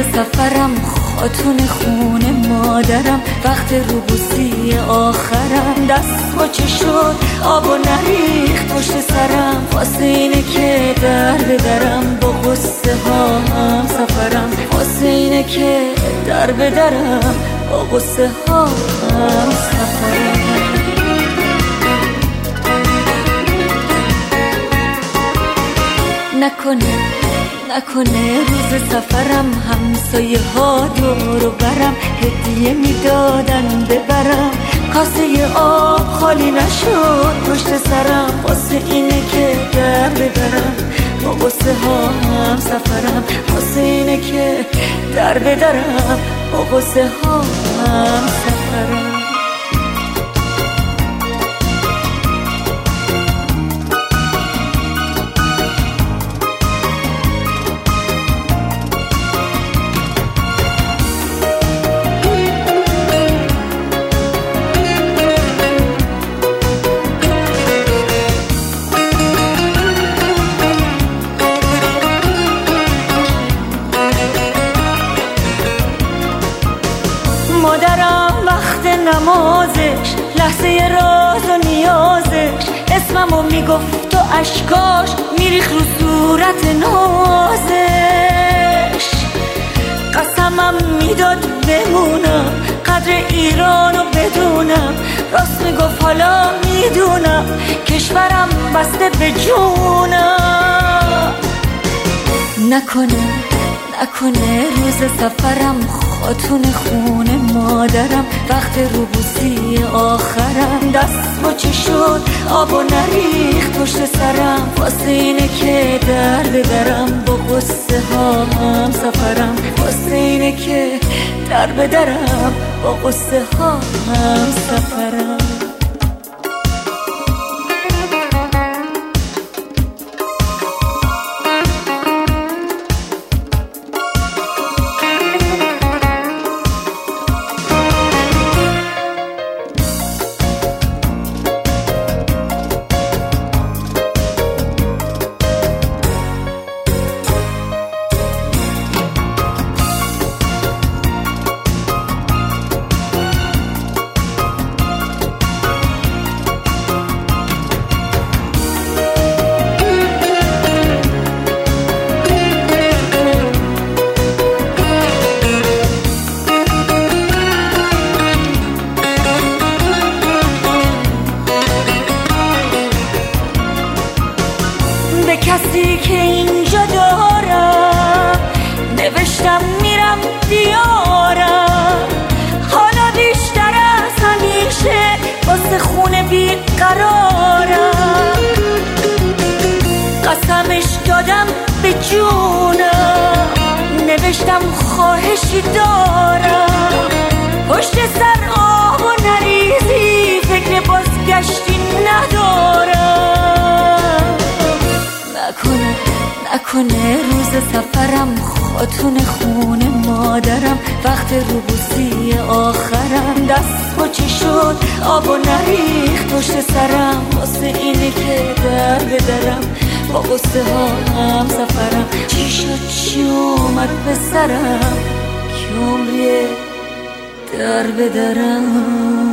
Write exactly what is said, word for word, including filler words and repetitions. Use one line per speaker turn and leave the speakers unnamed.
سفرم، خاتون خونه مادرم، وقت روبوسی آخرم، دست با چه شد آب و نریخت پشت سرم، واسه اینه که در بدرم با قصه ها هم سفرم، واسه اینه که در بدرم با قصه ها هم سفرم. نکنه نکنه روز سفرم همسایه ها دور و برم هدیه میدادن ببرم، کاسه آب خالی نشد پشت سرم، واسه اینه که در بدرم با قصه ها هم سفرم، واسه اینه که در بدرم با قصه ها هم سفرم. مادرم وقت نمازش، لحظه راز و نیازش، اسممو میگفت و اشکاش میریخ رو صورت نازش، قسمم میداد بمونم قدر ایرانو بدونم، راست میگفت حالا میدونم کشورم بسته به جونم. نکنه نکنه روز سفرم، خاتون خونه مادرم، وقت روبوسی آخرم، دست با چه شد آب و نریخت پشت سرم، واسه اینه که در بدرم با قصه ها هم سفرم، واسه اینه که در بدرم با قصه ها هم سفرم. به کسی که اینجا دارم نوشتم میرم دیارم، حالا بیشتر از همیشه واسه خونه بیقرارم، قسمش دادم به جونم، نوشتم خواهشی دارم، پشت سر آب و نریزی فکر بازگشتی ندارم. نکنه نکنه روز سفرم، خاتون خونه مادرم، وقت روبوسی آخرم، دست با چه شد آب و نریخت پشت سرم، واسه اینه که در بدرم با قصه ها هم سفرم، چی شد چی اومد به سرم که عمریه در بدرم.